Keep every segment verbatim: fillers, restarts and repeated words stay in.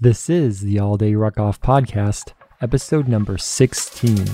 This is the All Day Ruck Off Podcast, episode number sixteen.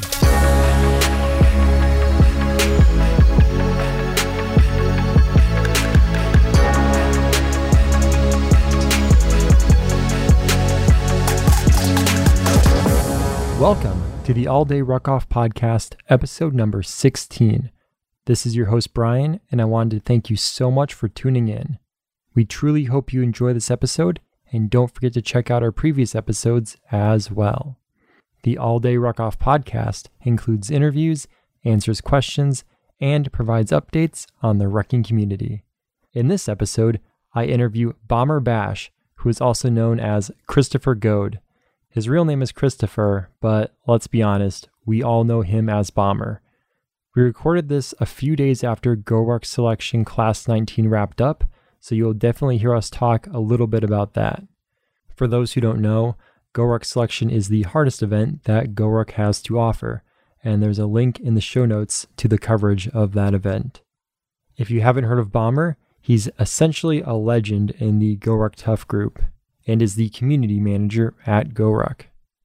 Welcome to the All Day Ruck Off Podcast, episode number sixteen. This is your host, Brian, and I wanted to thank you so much for tuning in. We truly hope you enjoy this episode, and don't forget to check out our previous episodes as well. The All Day Ruck Off Podcast includes interviews, answers questions, and provides updates on the wrecking community. In this episode, I interview Bomber Bash, who is also known as Christopher Goad. His real name is Christopher, but let's be honest, we all know him as Bomber. We recorded this a few days after GoRuck Selection Class nineteen wrapped up, so you'll definitely hear us talk a little bit about that. For those who don't know, GoRuck Selection is the hardest event that GoRuck has to offer, and there's a link in the show notes to the coverage of that event. If you haven't heard of Bomber, he's essentially a legend in the GoRuck Tough group, and is the community manager at GoRuck.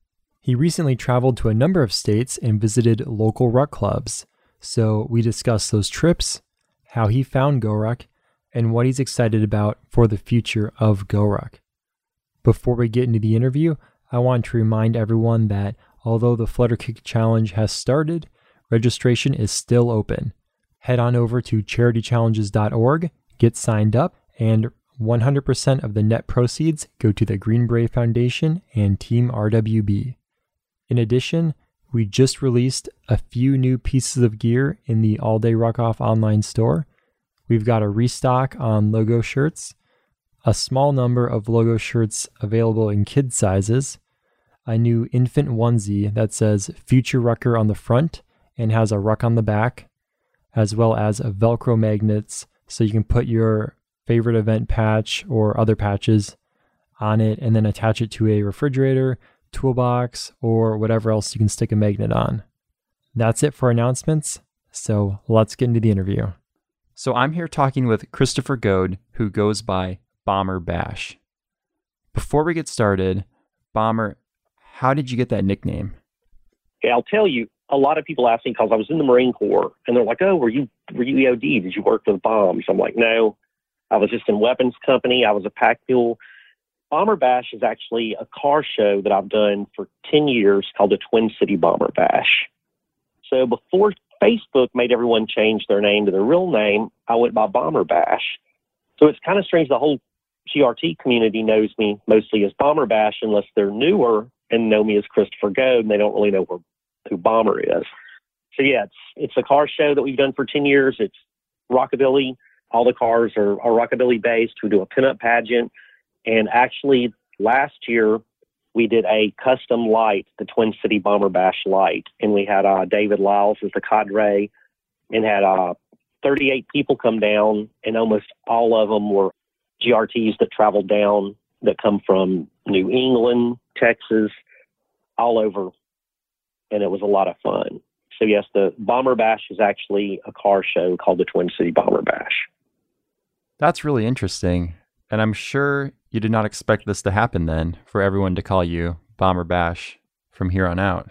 He recently traveled to a number of states and visited local ruck clubs, so we discussed those trips, how he found GoRuck, and what he's excited about for the future of GoRuck. Before we get into the interview, I want to remind everyone that although the Flutter Kick Challenge has started, registration is still open. Head on over to charity challenges dot org, get signed up, and one hundred percent of the net proceeds go to the Green Beret Foundation and Team R W B. In addition, we just released a few new pieces of gear in the All Day Ruck Off online store. We've got a restock on logo shirts, a small number of logo shirts available in kid sizes, a new infant onesie that says Future Rucker on the front and has a ruck on the back, as well as a Velcro magnets so you can put your favorite event patch or other patches on it and then attach it to a refrigerator, toolbox, or whatever else you can stick a magnet on. That's it for announcements, so let's get into the interview. So I'm here talking with Christopher Goad, who goes by Bomber Bash. Before we get started, Bomber, how did you get that nickname? Okay, I'll tell you, a lot of people ask me because I was in the Marine Corps, and they're like, oh, were you were you E O D? Did you work with bombs? I'm like, no, I was just in weapons company. I was a pack mule. Bomber Bash is actually a car show that I've done for ten years called the Twin City Bomber Bash. So before Facebook made everyone change their name to their real name, I went by Bomber Bash. So it's kind of strange. The whole G R T community knows me mostly as Bomber Bash unless they're newer and know me as Christopher Goad and they don't really know who, who Bomber is. So yeah, it's it's a car show that we've done for ten years. It's rockabilly. All the cars are, are rockabilly based. We do a pinup pageant. And actually, last year, we did a custom light, the Twin City Bomber Bash light. And we had uh, David Lyles as the cadre and had uh, thirty-eight people come down. And almost all of them were G R Ts that traveled down that come from New England, Texas, all over. And it was a lot of fun. So yes, the Bomber Bash is actually a car show called the Twin City Bomber Bash. That's really interesting. And I'm sure you did not expect this to happen then, for everyone to call you Bomber Bash from here on out.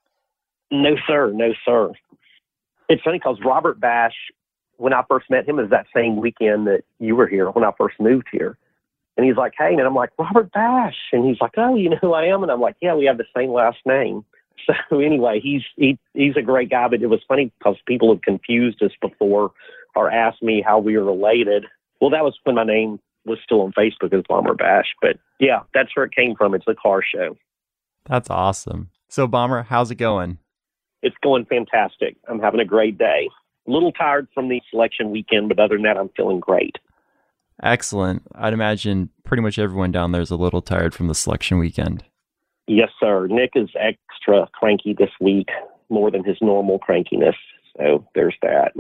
No, sir. No, sir. It's funny because Robert Bash, when I first met him, it was that same weekend that you were here when I first moved here. And he's like, hey, and I'm like, Robert Bash. And he's like, oh, you know who I am? And I'm like, yeah, we have the same last name. So anyway, he's he, he's a great guy, but it was funny because people have confused us before or asked me how we were related. Well, that was when my name was still on Facebook as Bomber Bash. But yeah, that's where it came from. It's a car show. That's awesome. So Bomber, how's it going? It's going fantastic. I'm having a great day. A little tired from the selection weekend, but other than that, I'm feeling great. Excellent. I'd imagine pretty much everyone down there is a little tired from the selection weekend. Yes, sir. Nick is extra cranky this week, more than his normal crankiness. So there's that.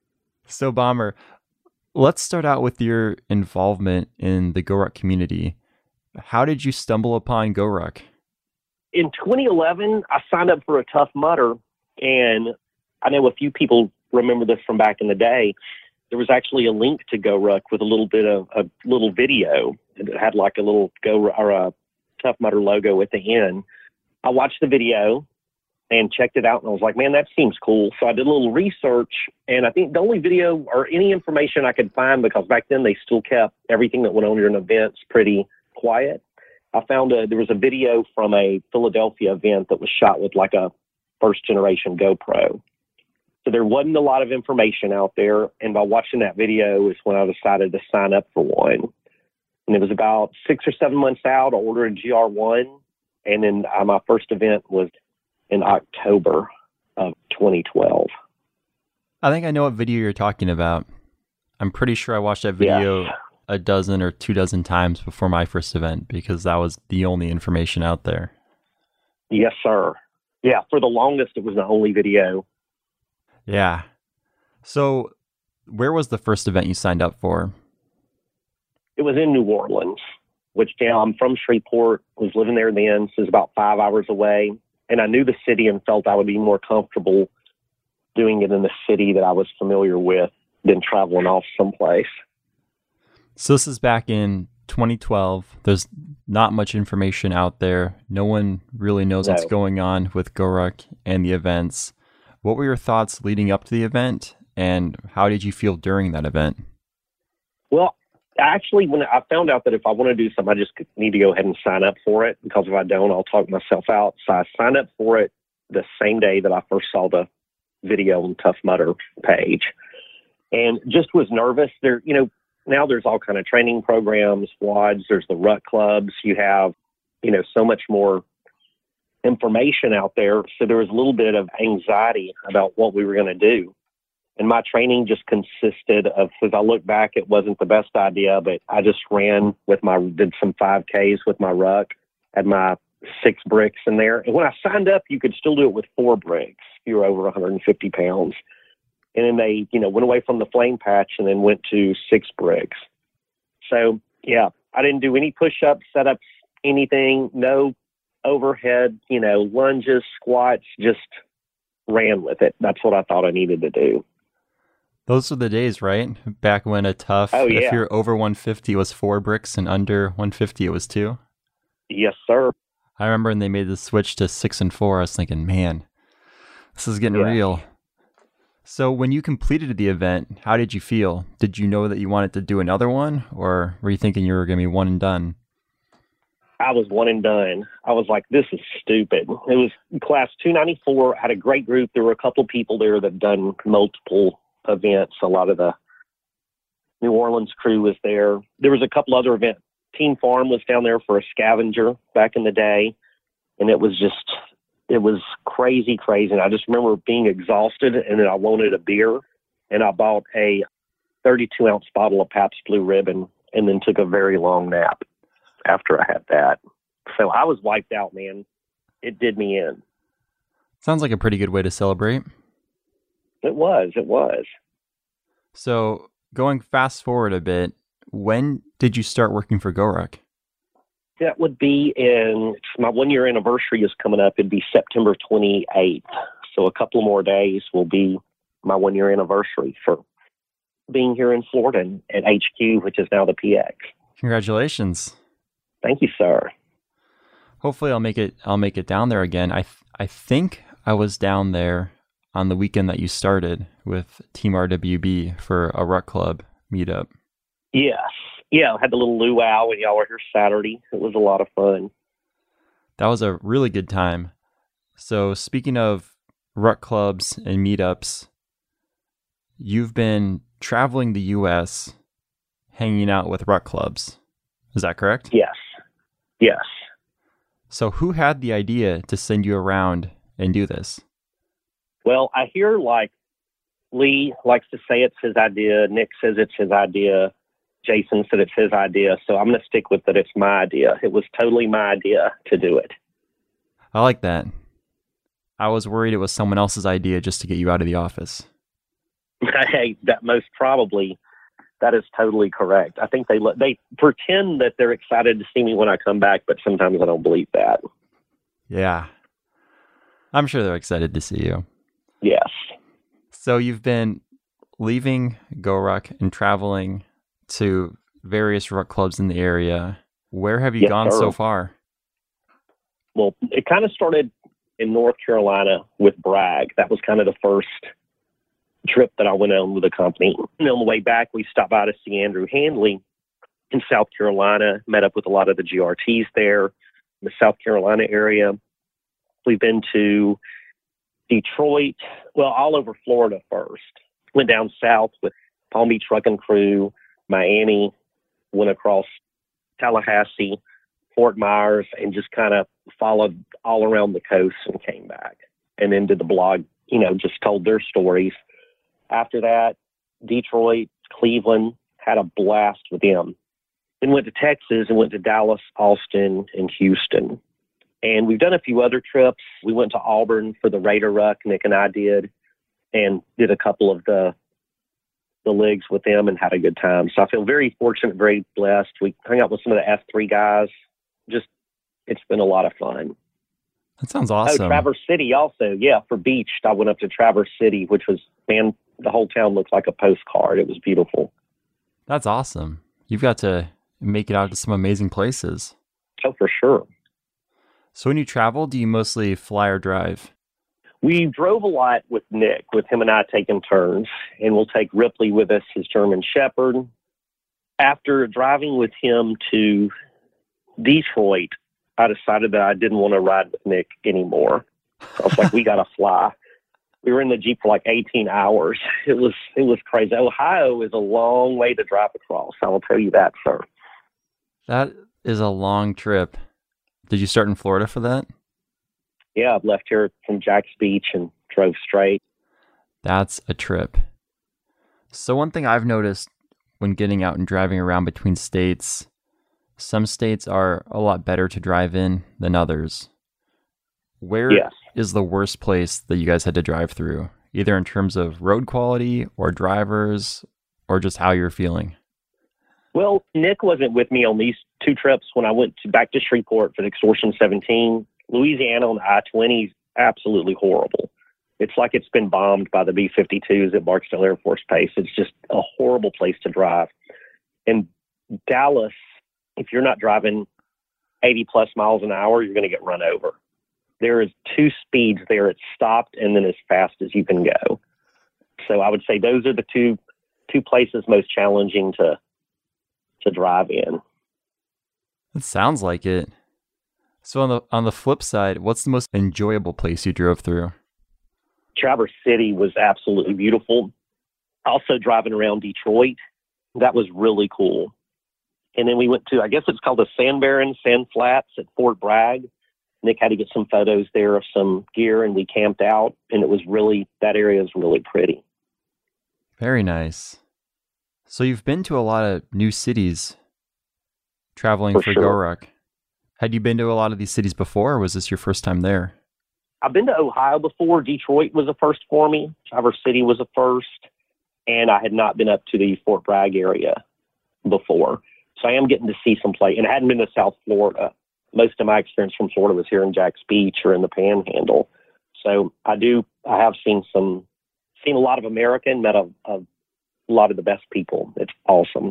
So Bomber, let's start out with your involvement in the GoRuck community. How did you stumble upon GoRuck? In twenty eleven, I signed up for a Tough Mudder, and I know a few people remember this from back in the day. There was actually a link to GoRuck with a little bit of a little video. It had like a little Go or a Tough Mudder logo at the end. I watched the video and checked it out, and I was like, man, that seems cool. So I did a little research, and I think the only video or any information I could find, because back then they still kept everything that went on during events pretty quiet. I found a, there was a video from a Philadelphia event that was shot with like a first generation GoPro. So there wasn't a lot of information out there. And by watching that video is when I decided to sign up for one. And it was about six or seven months out. I ordered a G R one. And then uh, my first event was in October of twenty twelve. I think I know what video you're talking about. I'm pretty sure I watched that video Yes. a dozen or two dozen times before my first event because that was the only information out there. Yes, sir. Yeah, for the longest, it was the only video. Yeah. So where was the first event you signed up for? It was in New Orleans, which now I'm from Shreveport, was living there then, so it's about five hours away. And I knew the city and felt I would be more comfortable doing it in the city that I was familiar with than traveling off someplace. So this is back in twenty twelve. There's not much information out there. No one really knows No. what's going on with GORUCK and the events. What were your thoughts leading up to the event, and how did you feel during that event? Well, actually, when I found out that if I want to do something, I just need to go ahead and sign up for it, because if I don't, I'll talk myself out. So I signed up for it the same day that I first saw the video on Tough Mudder page, and just was nervous. There, you know, now there's all kind of training programs, W O Ds, there's the ruck clubs. You have, you know, so much more information out there. So there was a little bit of anxiety about what we were going to do. And my training just consisted of, as I look back, it wasn't the best idea, but I just ran with my, did some five Ks with my ruck, had my six bricks in there. And when I signed up, you could still do it with four bricks if you were over one hundred fifty pounds. And then they, you know, went away from the flame patch and then went to six bricks. So, yeah, I didn't do any push-ups, setups, anything, no overhead, you know, lunges, squats, just ran with it. That's what I thought I needed to do. Those were the days, right? Back when a tough, Oh, yeah. if you're over one fifty, it was four bricks, and under one fifty, it was two. Yes, sir. I remember when they made the switch to six and four, I was thinking, man, this is getting Yeah. real. So when you completed the event, how did you feel? Did you know that you wanted to do another one, or were you thinking you were going to be one and done? I was one and done. I was like, this is stupid. It was class two ninety-four. I had a great group. There were a couple of people there that had done multiple events. A lot of the New Orleans crew was there. There was a couple other events. Team Farm was down there for a scavenger back in the day. And it was just, it was crazy, crazy. And I just remember being exhausted, and then I wanted a beer, and I bought a thirty-two ounce bottle of Pabst Blue Ribbon and then took a very long nap after I had that. So I was wiped out, man. It did me in. Sounds like a pretty good way to celebrate. It was, it was. So going fast forward a bit, when did you start working for GORUCK? That would be in, my one year anniversary is coming up. It'd be September twenty-eighth. So a couple more days will be my one year anniversary for being here in Florida and at H Q, which is now the P X. Congratulations. Thank you, sir. Hopefully I'll make it I'll make it down there again. I th- I think I was down there on the weekend that you started with Team R W B for a Ruck Club meetup. Yes. Yeah, I had the little luau and y'all were here Saturday. It was a lot of fun. That was a really good time. So speaking of Ruck Clubs and meetups, you've been traveling the U S hanging out with Ruck Clubs. Is that correct? Yes. Yes. So who had the idea to send you around and do this? Well, I hear like Lee likes to say it's his idea. Nick says it's his idea. Jason said it's his idea. So I'm going to stick with that. It's my idea. It was totally my idea to do it. I like that. I was worried it was someone else's idea just to get you out of the office. Hey, that most probably, that is totally correct. I think they they pretend that they're excited to see me when I come back, but sometimes I don't believe that. Yeah. I'm sure they're excited to see you. Yes. So you've been leaving GORUCK and traveling to various Ruck Clubs in the area. Where have you Yes, gone sir. so far? Well, it kind of started in North Carolina with Bragg. That was kind of the first trip that I went on with the company. And on the way back, we stopped by to see Andrew Handley in South Carolina, met up with a lot of the G R Ts there in the South Carolina area. We've been to Detroit, well, all over Florida first. Went down south with Palm Beach Trucking Crew, Miami, went across Tallahassee, Fort Myers, and just kind of followed all around the coast and came back. And then did the blog, you know, just told their stories. After that, Detroit, Cleveland, had a blast with them. Then went to Texas and went to Dallas, Austin, and Houston. And we've done a few other trips. We went to Auburn for the Raider Ruck, Nick and I did, and did a couple of the the leagues with them and had a good time. So I feel very fortunate, very blessed. We hung out with some of the F three guys. Just, it's been a lot of fun. That sounds awesome. Oh, Traverse City also. Yeah, for beach, I went up to Traverse City, which was, man, the whole town looked like a postcard. It was beautiful. That's awesome. You've got to make it out to some amazing places. Oh, for sure. So when you travel, do you mostly fly or drive? We drove a lot with Nick, with him and I taking turns, and we'll take Ripley with us, his German Shepherd. After driving with him to Detroit, I decided that I didn't want to ride with Nick anymore. I was like, we got to fly. We were in the Jeep for like eighteen hours. It was it was crazy. Ohio is a long way to drive across. I will tell you that, sir. That is a long trip. Did you start in Florida for that? Yeah, I've left here from Jack's Beach and drove straight. That's a trip. So one thing I've noticed when getting out and driving around between states, some states are a lot better to drive in than others. Where yes. is the worst place that you guys had to drive through, either in terms of road quality or drivers or just how you're feeling? Well, Nick wasn't with me on these two trips when I went to, back to Shreveport for the Extortion seventeen. Louisiana on the I twenty is absolutely horrible. It's like it's been bombed by the B fifty-twos at Barksdale Air Force Base. It's just a horrible place to drive. And Dallas, if you're not driving eighty plus miles an hour, you're going to get run over. There is two speeds there. It's stopped and then as fast as you can go. So I would say those are the two two places most challenging to to drive in. It sounds like it. So on the on the flip side, what's the most enjoyable place you drove through? Traverse City was absolutely beautiful. Also driving around Detroit, that was really cool. And then we went to, I guess it's called the Sand Barrens, Sand Flats at Fort Bragg. Nick had to get some photos there of some gear, and we camped out, and it was really, that area is really pretty. Very nice. So you've been to a lot of new cities traveling for, for sure. GoRuck. Had you been to a lot of these cities before, or was this your first time there? I've been to Ohio before. Detroit was a first for me. Traverse City was a first. And I had not been up to the Fort Bragg area before. So I am getting to see some play. And I hadn't been to South Florida. Most of my experience from Florida was here in Jack's Beach or in the Panhandle. So I do, I have seen some, seen a lot of America and met a, a lot of the best people. It's awesome.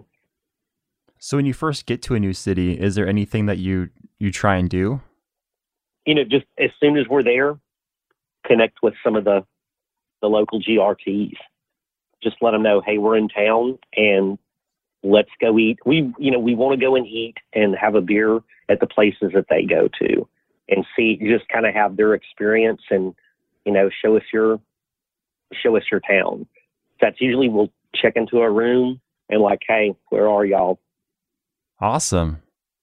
So when you first get to a new city, is there anything that you, you try and do? You know, just as soon as we're there, connect with some of the, the local G R Ts. Just let them know, hey, we're in town and let's go eat. We, you know, we want to go and eat and have a beer at the places that they go to and see, just kind of have their experience and, you know, show us your, show us your town. That's usually we'll check into a room and like, hey, where are y'all? Awesome.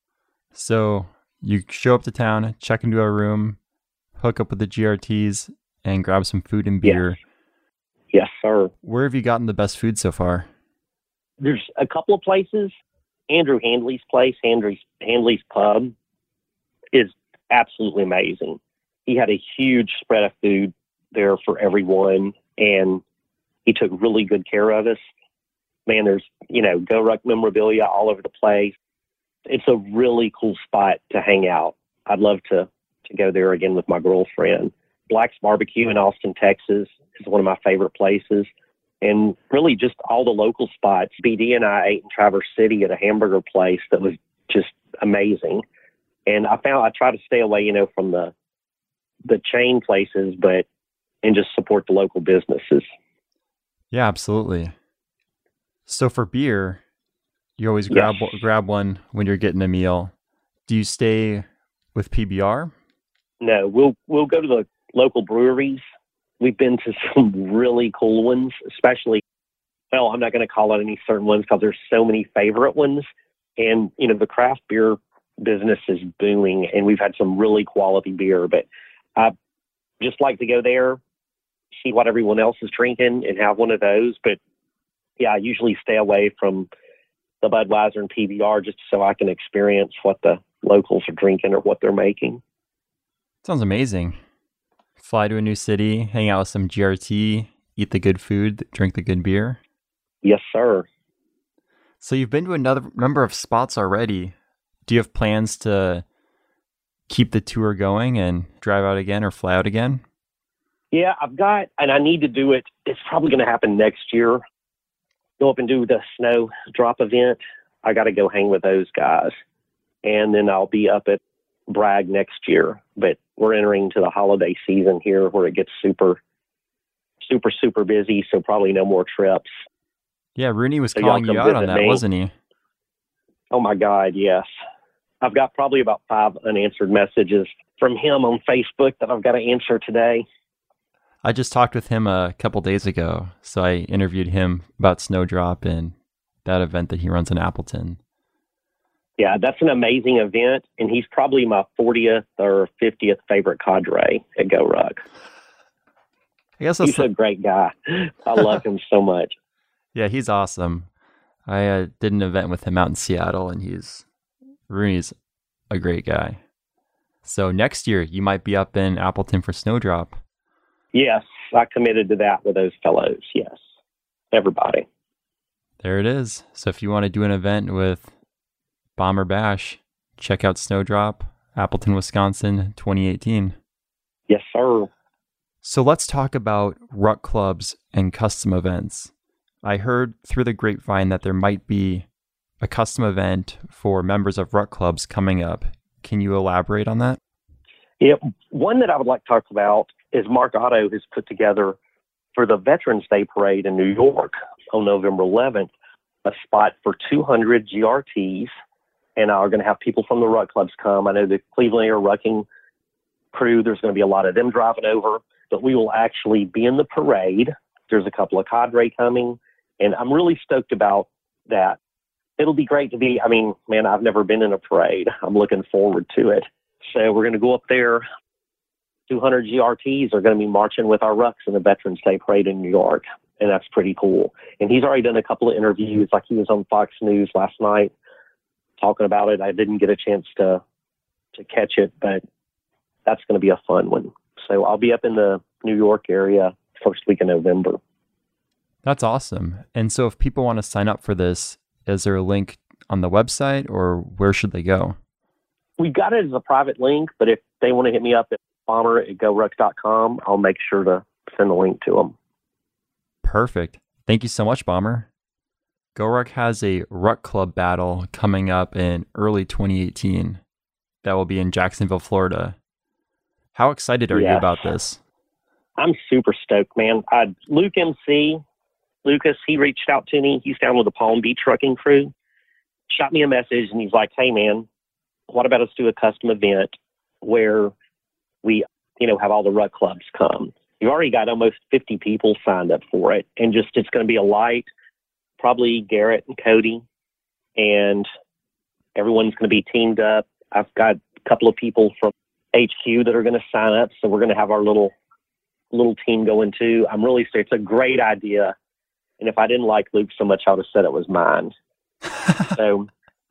So you show up to town, check into a room, hook up with the G R Ts, and grab some food and beer. Yes, yes sir. Where have you gotten the best food so far? There's a couple of places. Andrew Handley's place, Handley's, Handley's Pub, is absolutely amazing. He had a huge spread of food there for everyone, and he took really good care of us. Man, there's, you know, GoRuck memorabilia all over the place. It's a really cool spot to hang out. I'd love to, to go there again with my girlfriend. Black's Barbecue in Austin, Texas is one of my favorite places. And really just all the local spots. B D and I ate in Traverse City at a hamburger place that was just amazing. And I found I try to stay away, you know, from the the chain places, but and just support the local businesses. Yeah, absolutely. So for beer, you always grab Yes. grab one when you're getting a meal. Do you stay with P B R? No, we'll we'll go to the local breweries. We've been to some really cool ones, especially. Well, I'm not going to call out any certain ones because there's so many favorite ones, and you know the craft beer business is booming, and we've had some really quality beer. But I just like to go there, see what everyone else is drinking, and have one of those. But yeah, I usually stay away from the Budweiser and P B R just so I can experience what the locals are drinking or what they're making. Sounds amazing. Fly to a new city, hang out with some G R T, eat the good food, drink the good beer. Yes, sir. So you've been to another number of spots already. Do you have plans to keep the tour going and drive out again or fly out again? Yeah, I've got, and I need to do it. It's probably going to happen next year. Go up and do the snow drop event. I got to go hang with those guys. And then I'll be up at Bragg next year. But we're entering to the holiday season here where it gets super, super, super busy. So probably no more trips. Yeah, Rooney was So y'all calling you come out on visit that, me. wasn't he? Oh my God, yes. I've got probably about five unanswered messages from him on Facebook that I've got to answer today. I just talked with him a couple days ago. So I interviewed him about Snowdrop and that event that he runs in Appleton. Yeah, that's an amazing event. And he's probably my fortieth or fiftieth favorite cadre at Go Ruck. I guess that's He's a great guy. I love him so much. Yeah, he's awesome. I uh, did an event with him out in Seattle, and he's Rooney's a great guy. So next year, you might be up in Appleton for Snowdrop. Yes, I committed to that with those fellows. Yes, everybody. There it is. So if you want to do an event with Bomber Bash, check out Snowdrop, Appleton, Wisconsin, twenty eighteen. Yes, sir. So let's talk about ruck clubs and custom events. I heard through the grapevine that there might be a custom event for members of ruck clubs coming up. Can you elaborate on that? Yeah, one that I would like to talk about is Mark Otto has put together for the Veterans Day Parade in New York on November eleventh, a spot for two hundred G R Ts, and are going to have people from the ruck clubs come. I know the Cleveland Air Rucking crew, there's going to be a lot of them driving over, but we will actually be in the parade. There's a couple of cadre coming. And I'm really stoked about that. It'll be great to be, I mean, man, I've never been in a parade. I'm looking forward to it. So we're going to go up there. two hundred G R Ts are going to be marching with our rucks in the Veterans Day Parade in New York. And that's pretty cool. And he's already done a couple of interviews, like he was on Fox News last night talking about it. I didn't get a chance to, to catch it, but that's going to be a fun one. So I'll be up in the New York area first week in November. That's awesome. And so if people want to sign up for this, is there a link on the website or where should they go? We got it as a private link, but if they want to hit me up at bomber at go ruck dot com, I'll make sure to send the link to them. Perfect. Thank you so much, Bomber. GoRuck has a Ruck Club battle coming up in early twenty eighteen that will be in Jacksonville, Florida. How excited are Yes. you about this? I'm super stoked, man. I, Luke M C, Lucas, he reached out to me. He's down with the Palm Beach Trucking crew. Shot me a message, and he's like, hey, man, what about us do a custom event where we, you know, have all the ruck clubs come? You've already got almost fifty people signed up for it, and just it's going to be a light, probably Garrett and Cody, and everyone's going to be teamed up. I've got a couple of people from H Q that are going to sign up, so we're going to have our little little team going too. I'm really it's a great idea, and if I didn't like Luke so much, I would have said it was mine. So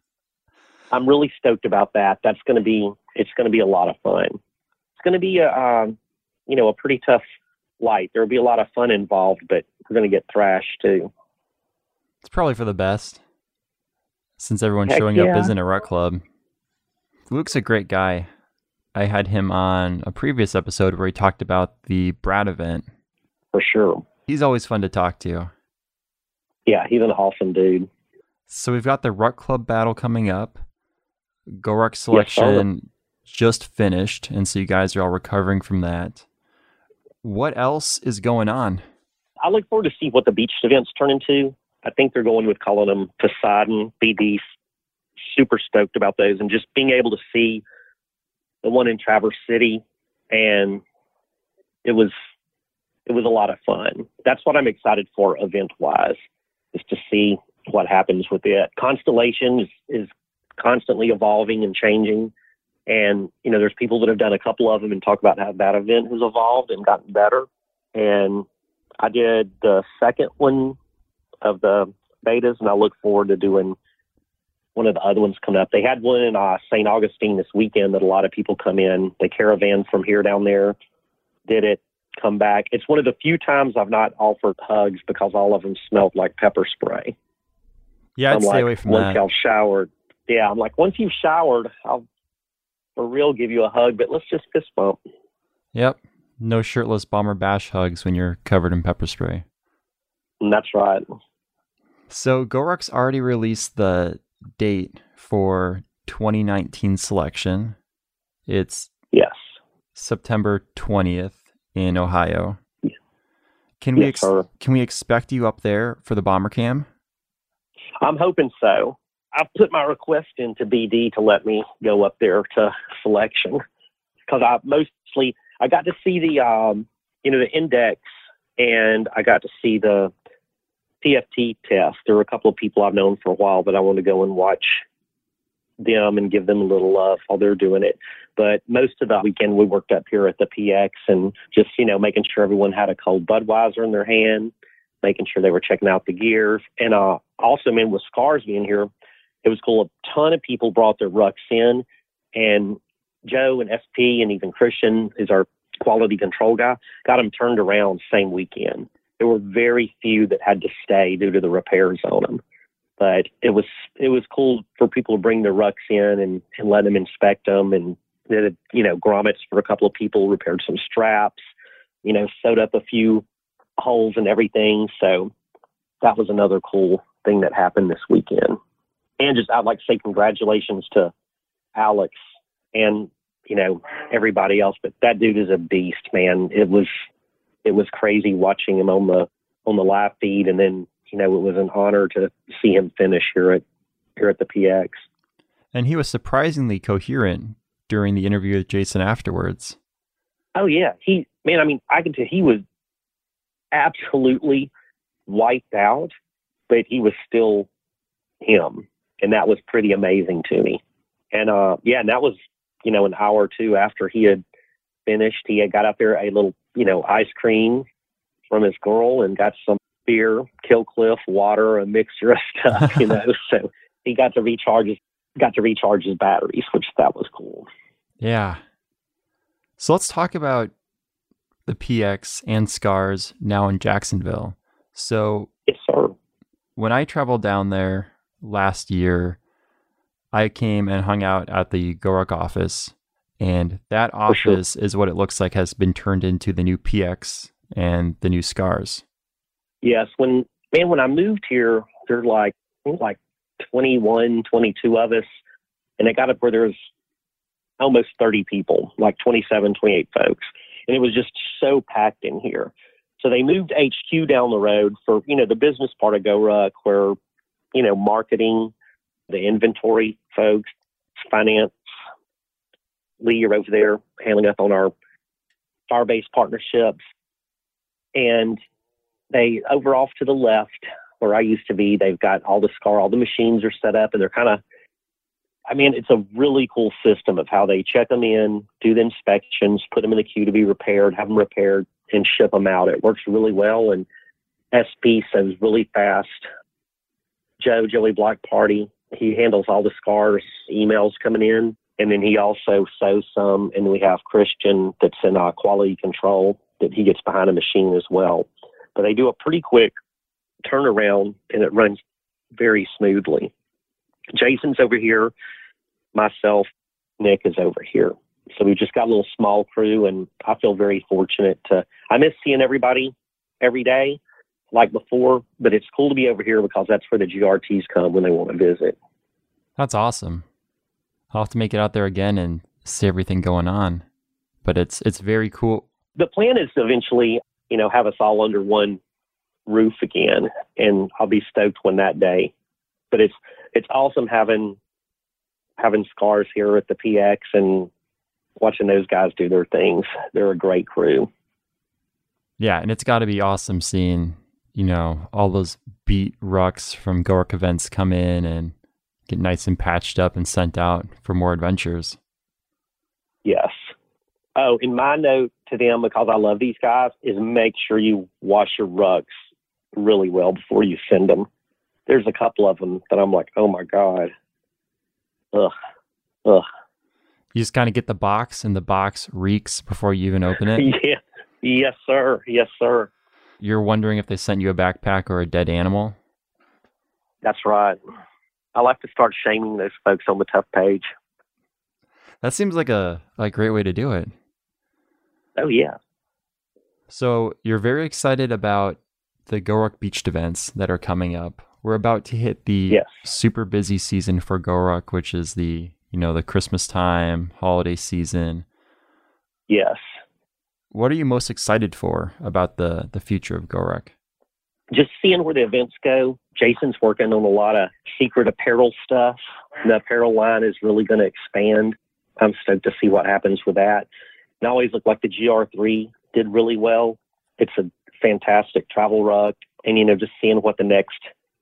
I'm really stoked about that. That's going to be it's going to be a lot of fun. It's going to be a um, you know a pretty tough light. There will be a lot of fun involved, but we're going to get thrashed too. It's probably for the best, since everyone Heck showing yeah. up isn't a ruck club. Luke's a great guy. I had him on a previous episode where he talked about the Brad event. For sure. He's always fun to talk to. Yeah, he's an awesome dude. So we've got the Ruck Club battle coming up. GoRuck selection yes, just finished, and so you guys are all recovering from that. What else is going on? I look forward to see what the beach events turn into. I think they're going with calling them Poseidon. B D super stoked about those, and just being able to see the one in Traverse City, and it was it was a lot of fun. That's what I'm excited for event-wise, is to see what happens with it. Constellation is, is constantly evolving and changing, and you know, there's people that have done a couple of them and talk about how that event has evolved and gotten better. And I did the second one of the betas, and I look forward to doing one of the other ones coming up. They had one in uh, Saint Augustine this weekend that a lot of people come in. They caravan from here down there, did it, come back. It's one of the few times I've not offered hugs because all of them smelled like pepper spray. Yeah, I'd I'm stay like, away from once that. Once y'all showered, yeah, I'm like, once you've showered, I'll for real give you a hug, but let's just fist bump. Yep. No shirtless bomber bash hugs when you're covered in pepper spray. And that's right. So GoRuck's already released the date for twenty nineteen selection. It's yes, September twentieth in Ohio. Yeah. Can we yes, ex- sir. can we expect you up there for the Bomber Cam? I'm hoping so. I've put my request into B D to let me go up there to selection, because I mostly I got to see the um, you know the index, and I got to see the P F T test. There were a couple of people I've known for a while, but I want to go and watch them and give them a little love while they're doing it. But most of the weekend we worked up here at the P X and just, you know, making sure everyone had a cold Budweiser in their hand, making sure they were checking out the gears. And uh, also, man, with Scars being here, it was cool. A ton of people brought their rucks in, and Joe and S P and even Christian is our quality control guy, got them turned around same weekend. There were very few that had to stay due to the repairs on them. But it was it was cool for people to bring their rucks in and, and let them inspect them. And did, you know, grommets for a couple of people, repaired some straps, you know, sewed up a few holes and everything. So that was another cool thing that happened this weekend. And just I'd like to say congratulations to Alex and, you know, everybody else. But that dude is a beast, man. It was it was crazy watching him on the on the live feed, and then, you know, it was an honor to see him finish here at here at the P X. And he was surprisingly coherent during the interview with Jason afterwards. Oh yeah, he man. I mean, I can tell he was absolutely wiped out, but he was still him, and that was pretty amazing to me. And uh, yeah, and that was, you know, an hour or two after he had finished. He had got out there a little, you know, ice cream from his girl and got some beer, Kill Cliff, water, a mixture of stuff, you know. So he got to recharge his got to recharge his batteries, which that was cool. Yeah. So let's talk about the P X and Scars now in Jacksonville. So yes, sir. When I traveled down there last year, I came and hung out at the GoRuck office, and that office sure. is what it looks like has been turned into the new P X and the new Scars. Yes, when man, when I moved here, there's like I think like twenty-one, twenty-two of us, and it got up where there's almost thirty people, like twenty-seven, twenty-eight folks, and it was just so packed in here. So they moved H Q down the road for, you know, the business part of GoRuck, where, you know, marketing, the inventory folks, finance. Lee, you're over there handling up on our Starbase partnerships. And they, over off to the left, where I used to be, they've got all the SCAR, all the machines are set up, and they're kind of, I mean, it's a really cool system of how they check them in, do the inspections, put them in the queue to be repaired, have them repaired, and ship them out. It works really well, and S P sews really fast. Joe, Joey Black Party, he handles all the SCARs emails coming in, and then he also sews some, and we have Christian that's in uh, quality control, that he gets behind a machine as well. But they do a pretty quick turnaround, and it runs very smoothly. Jason's over here, myself, Nick is over here. So we've just got a little small crew, and I feel very fortunate to, I miss seeing everybody every day like before, but it's cool to be over here because that's where the G R Ts come when they want to visit. That's awesome. I'll have to make it out there again and see everything going on. But it's it's very cool. The plan is to eventually, you know, have us all under one roof again, and I'll be stoked when that day. But it's it's awesome having having Scars here at the P X and watching those guys do their things. They're a great crew. Yeah, and it's got to be awesome seeing, you know, all those beat rucks from GORUCK events come in and get nice and patched up and sent out for more adventures. Yes. Oh, and my note to them, because I love these guys, is make sure you wash your rucks really well before you send them. There's a couple of them that I'm like, oh my God. Ugh. Ugh. You just kind of get the box, and the box reeks before you even open it? Yeah. Yes, sir. Yes, sir. You're wondering if they sent you a backpack or a dead animal? That's right. I'll have to start shaming those folks on the Tough page. That seems like a, a great way to do it. Oh, yeah. So you're very excited about the GORUCK Beached events that are coming up. We're about to hit the yes. super busy season for GORUCK, which is the, you know, the Christmas time, holiday season. Yes. What are you most excited for about the, the future of GORUCK? Just seeing where the events go. Jason's working on a lot of secret apparel stuff. The apparel line is really going to expand. I'm stoked to see what happens with that. It always looked like the G R three did really well. It's a fantastic travel rug. And, you know, just seeing what the next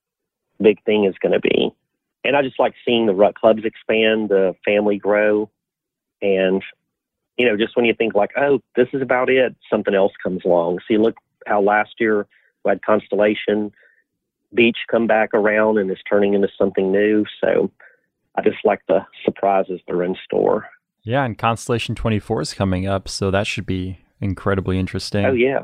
big thing is going to be. And I just like seeing the rug clubs expand, the family grow. And, you know, just when you think like, oh, this is about it, something else comes along. See, look how last year we had Constellation Beach come back around and it's turning into something new. So I just like the surprises that are in store. Yeah, and Constellation twenty-four is coming up, so that should be incredibly interesting. Oh, yeah.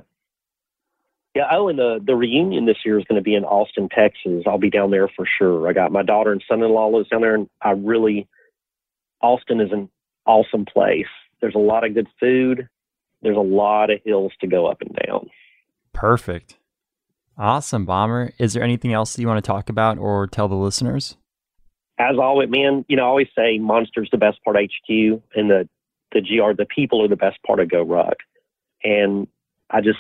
Yeah, oh, and the, the reunion this year is going to be in Austin, Texas. I'll be down there for sure. I got my daughter and son-in-law lives down there, and I really, Austin is an awesome place. There's a lot of good food. There's a lot of hills to go up and down. Perfect. Awesome, Bomber. Is there anything else that you want to talk about or tell the listeners? As always, man, you know, I always say Monster's the best part of H Q, and the, the G R, the people are the best part of GORUCK. And I just,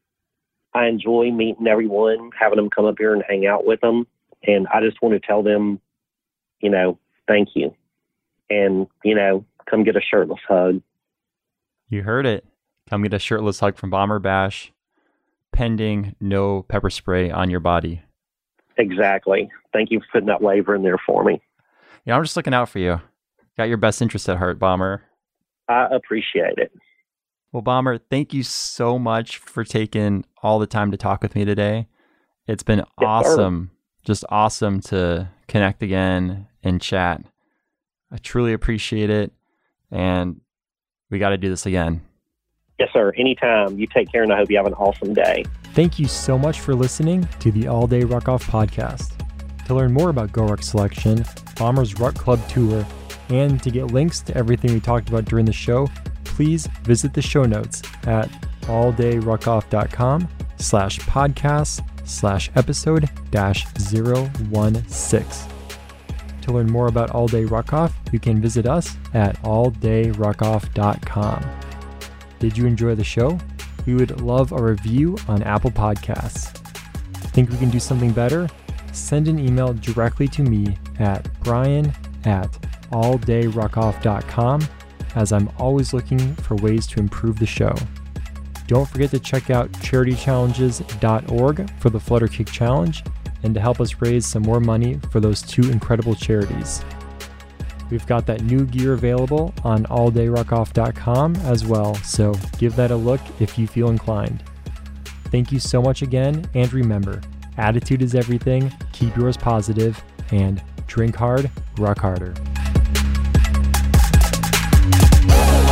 I enjoy meeting everyone, having them come up here and hang out with them. And I just want to tell them, you know, thank you. And, you know, come get a shirtless hug. You heard it. Come get a shirtless hug from Bomber Bash, pending no pepper spray on your body. Exactly. Thank you for putting that waiver in there for me. Yeah, I'm just looking out for you. Got your best interest at heart, Bomber. I appreciate it. Well, Bomber, thank you so much for taking all the time to talk with me today. It's been yes, awesome. Sir. Just awesome to connect again and chat. I truly appreciate it. And we got to do this again. Yes, sir. Anytime. You take care, and I hope you have an awesome day. Thank you so much for listening to the All Day Ruck Off podcast. To learn more about GORUCK Selection, Bomber's Ruck Club Tour, and to get links to everything we talked about during the show, please visit the show notes at alldayruckoff.com slash podcast slash episode dash zero one six. To learn more about All Day Ruck Off, you can visit us at all day ruck off dot com. Did you enjoy the show? We would love a review on Apple Podcasts. Think we can do something better? Send an email directly to me at brian at alldayruckoff dot com, as I'm always looking for ways to improve the show. Don't forget to check out charity challenges dot org for the Flutter Kick Challenge and to help us raise some more money for those two incredible charities. We've got that new gear available on all day ruck off dot com as well, so give that a look if you feel inclined. Thank you so much again, and remember, attitude is everything, keep yours positive, and drink hard, ruck harder.